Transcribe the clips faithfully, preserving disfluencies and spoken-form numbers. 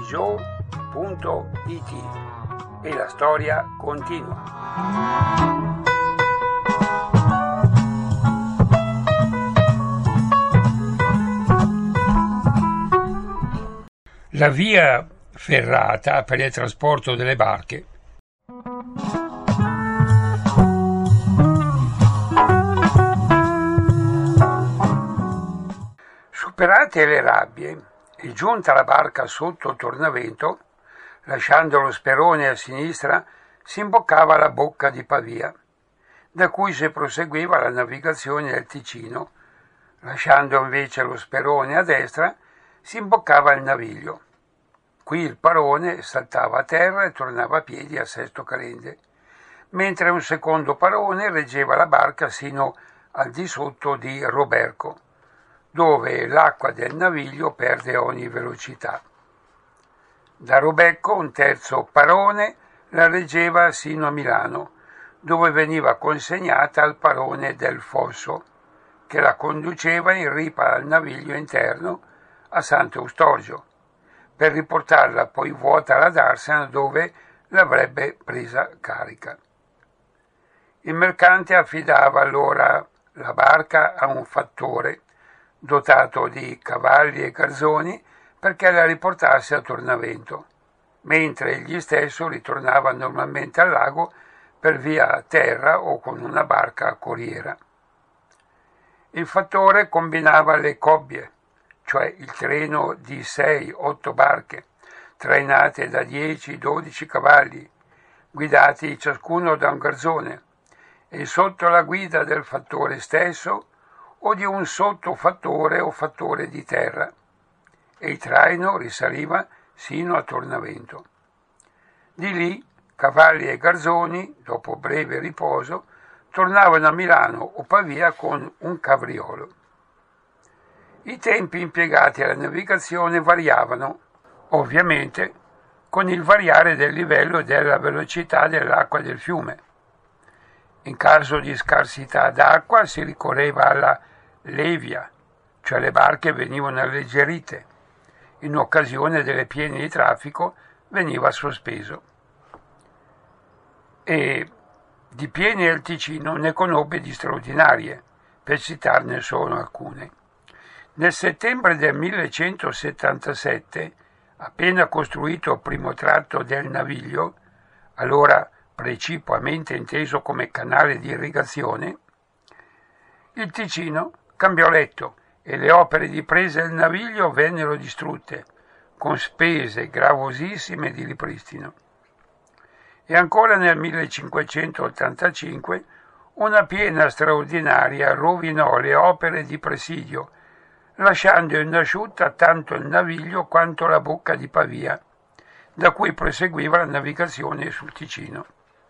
joe punto it e la storia continua. La via ferrata per il trasporto delle barche. Superate le rabbie e giunta la barca sotto tornavento, lasciando lo sperone a sinistra, si imboccava la bocca di Pavia, da cui si proseguiva la navigazione del Ticino. Lasciando invece lo sperone a destra, si imboccava il Naviglio. Qui il parone saltava a terra e tornava a piedi a Sesto Calende, mentre un secondo parone reggeva la barca sino al di sotto di Roberco, dove l'acqua del Naviglio perde ogni velocità. Da Roberco un terzo parone la reggeva sino a Milano, dove veniva consegnata al parone del Fosso, che la conduceva in ripa al Naviglio interno a Sant'Eustorgio, per riportarla poi vuota ad Arsena, dove l'avrebbe presa carica. Il mercante affidava allora la barca a un fattore dotato di cavalli e garzoni perché la riportasse a tornavento, mentre egli stesso ritornava normalmente al lago per via terra o con una barca a corriera. Il fattore combinava le cobbie, cioè il treno di sei otto barche, trainate da dieci dodici cavalli, guidati ciascuno da un garzone, e sotto la guida del fattore stesso o di un sottofattore o fattore di terra, e il traino risaliva sino a tornavento. Di lì cavalli e garzoni, dopo breve riposo, tornavano a Milano o Pavia con un cabriolo. I tempi impiegati alla navigazione variavano, ovviamente, con il variare del livello e della velocità dell'acqua del fiume. In caso di scarsità d'acqua si ricorreva alla levia, cioè le barche venivano alleggerite. In occasione delle piene di traffico veniva sospeso. E di piene al Ticino ne conobbe di straordinarie, per citarne solo alcune. Nel settembre del millecentosettantasette, appena costruito il primo tratto del Naviglio, allora precipuamente inteso come canale di irrigazione, il Ticino cambiò letto e le opere di presa del Naviglio vennero distrutte, con spese gravosissime di ripristino. E ancora nel millecinquecentottantacinque una piena straordinaria rovinò le opere di presidio, lasciando inasciutta tanto il Naviglio quanto la bocca di Pavia, da cui proseguiva la navigazione sul Ticino.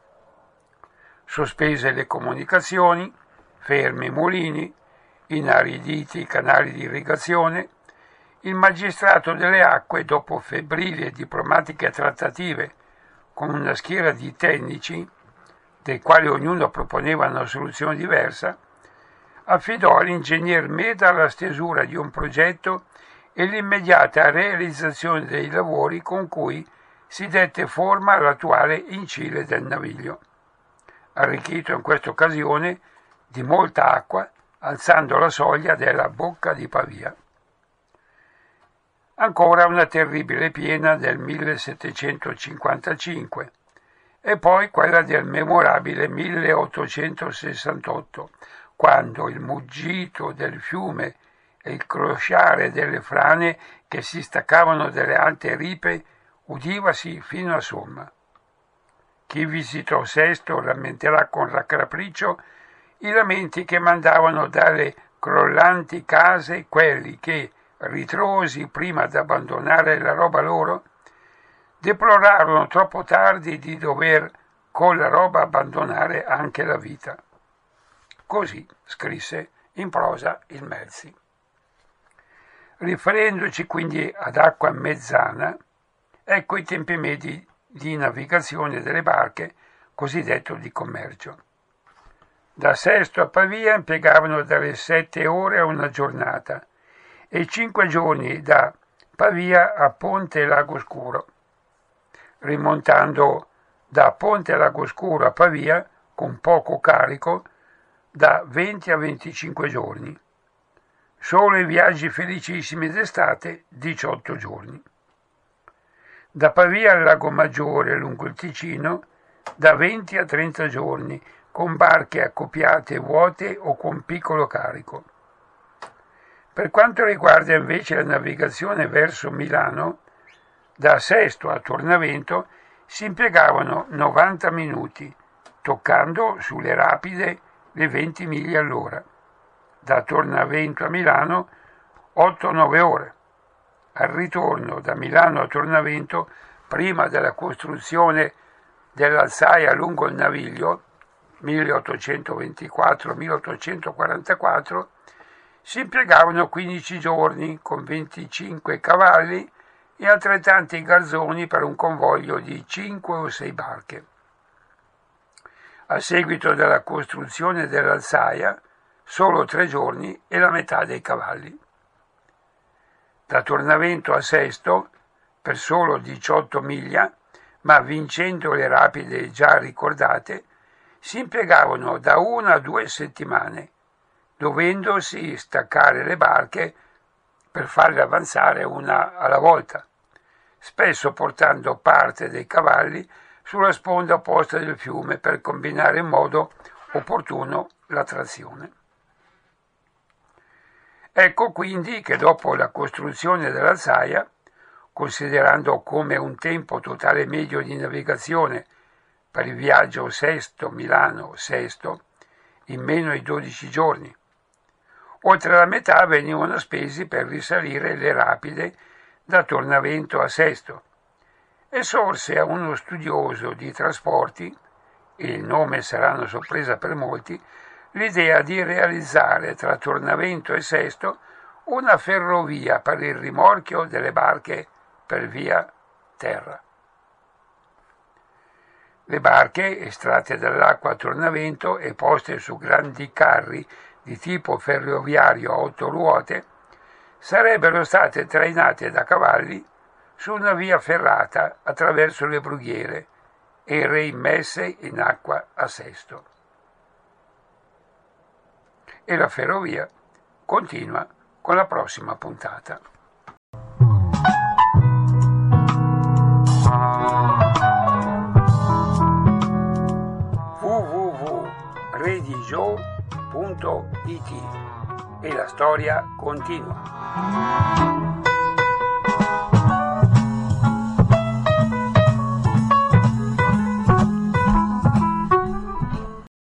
Sospese le comunicazioni, fermi i mulini, inariditi i canali di irrigazione, il magistrato delle acque, dopo febbrili e diplomatiche trattative con una schiera di tecnici, dei quali ognuno proponeva una soluzione diversa, affidò all'ingegner Meda la stesura di un progetto e l'immediata realizzazione dei lavori con cui si dette forma all'attuale incile del Naviglio, arricchito in questa occasione di molta acqua, alzando la soglia della bocca di Pavia. Ancora una terribile piena del millesettecentocinquantacinque e poi quella del memorabile milleottocentosessantotto, quando il muggito del fiume e il crosciare delle frane che si staccavano dalle alte ripe udivasi fino a Somma. Chi visitò Sesto rammenterà con raccapriccio i lamenti che mandavano dalle crollanti case quelli che, ritrosi prima di abbandonare la roba loro, deplorarono troppo tardi di dover con la roba abbandonare anche la vita. Così scrisse in prosa il Melzi. Riferendoci quindi ad acqua mezzana, ecco i tempi medi di navigazione delle barche, cosiddetto di commercio. Da Sesto a Pavia impiegavano dalle sette ore a una giornata e cinque giorni da Pavia a Ponte Lagoscuro, rimontando da Ponte Lagoscuro a Pavia con poco carico da venti a venticinque giorni. Solo i viaggi felicissimi d'estate diciotto giorni. Da Pavia al Lago Maggiore lungo il Ticino da venti a trenta giorni con barche accoppiate vuote o con piccolo carico. Per quanto riguarda invece la navigazione verso Milano, da Sesto a Tornavento si impiegavano novanta minuti, toccando sulle rapide le venti miglia all'ora. Da Tornavento a Milano otto nove ore. Al ritorno da Milano a Tornavento, prima della costruzione dell'alzaia lungo il Naviglio, milleottocentoventiquattro milleottocentoquarantaquattro, si impiegavano quindici giorni con venticinque cavalli e altrettanti garzoni per un convoglio di cinque o sei barche. A seguito della costruzione dell'alzaia, solo tre giorni e la metà dei cavalli. Da Tornavento a Sesto, per solo diciotto miglia, ma vincendo le rapide già ricordate, si impiegavano da una a due settimane, dovendosi staccare le barche per farle avanzare una alla volta, spesso portando parte dei cavalli sulla sponda opposta del fiume per combinare in modo opportuno la trazione. Ecco quindi che dopo la costruzione dell'alzaia, considerando come un tempo totale medio di navigazione per il viaggio Sesto-Milano-Sesto in meno di dodici giorni, oltre la metà venivano spesi per risalire le rapide da Tornavento a Sesto, e sorse a uno studioso di trasporti, e il nome sarà una sorpresa per molti, l'idea di realizzare tra Tornavento e Sesto una ferrovia per il rimorchio delle barche per via terra. Le barche, estratte dall'acqua a Tornavento e poste su grandi carri di tipo ferroviario a otto ruote, sarebbero state trainate da cavalli su una via ferrata attraverso le brughiere e reimmesse in acqua a Sesto. E la ferrovia continua con la prossima puntata. w w w punto redigio punto it e la storia continua.